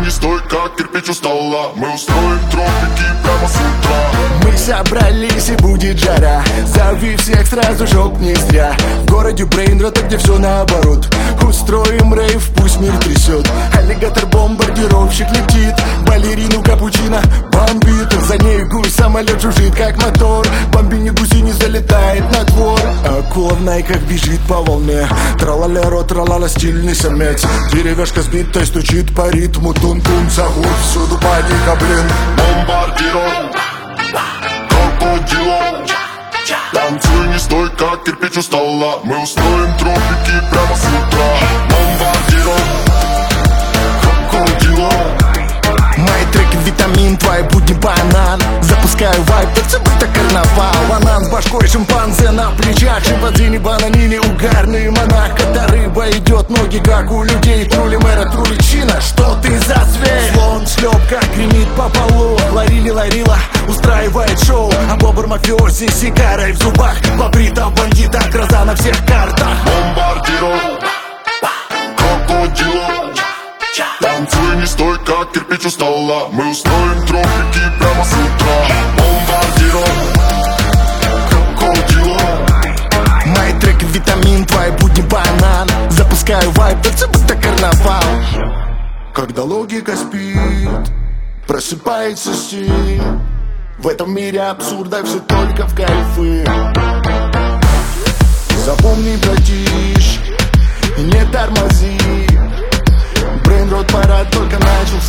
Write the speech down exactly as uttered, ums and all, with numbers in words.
не стой, как кирпич у стола. Мы устроим тропики прямо с утра. Мы собрались и будет жара. Зови всех сразу, чтоб не зря. В городе Брейнрота, где все наоборот. Устроим рейв, пусть мир трясет. Аллигатор-бомбардировщик летит, балерину капучино бомбит. За ней гусь, самолет жужжит, как мотор. Бомбини гуси не залетает на двор. Акула в найках бежит по волне. Тралалеро, тралала, стильный самец. Деревяшка сбитой стучит по ритму. Тун-тун, зовут всюду паника, блин. Бомбардируем, крокодилом. Танцуй, не стой, как кирпич у стола. Мы устроим тропики прямо с утра. Бомбардируем, крокодилом. Мои треки витамин, твои будни банан. Запускаю вайп, как будто карнавал. Банан с башкой, шимпанзе на плечах. Шимпанзини, бананини, угарный монах. Когда рыба идет, ноги как у людей. Трули мэра, трули чина, что ты за зверь? Слон шлепка гремит по полу. Ларили ларила, устраивает шоу. А бобр мафиози с сигарой в зубах. Побрита бандита, гроза на всех картах. Бомбардируем, крокодилом. Танцуй, не стой, как кирпич у стола. Мы устроим тропики прямо с утра. Бомбардируем, крокодилом. Мои треки витамин, твои будни банан. Запускаю вайп, как будто карнавал. Когда логика спит, просыпается стиль. В этом мире абсурда все только в кайфы. Запомни, братиш, и не тормози. Брейнрот парад только начался.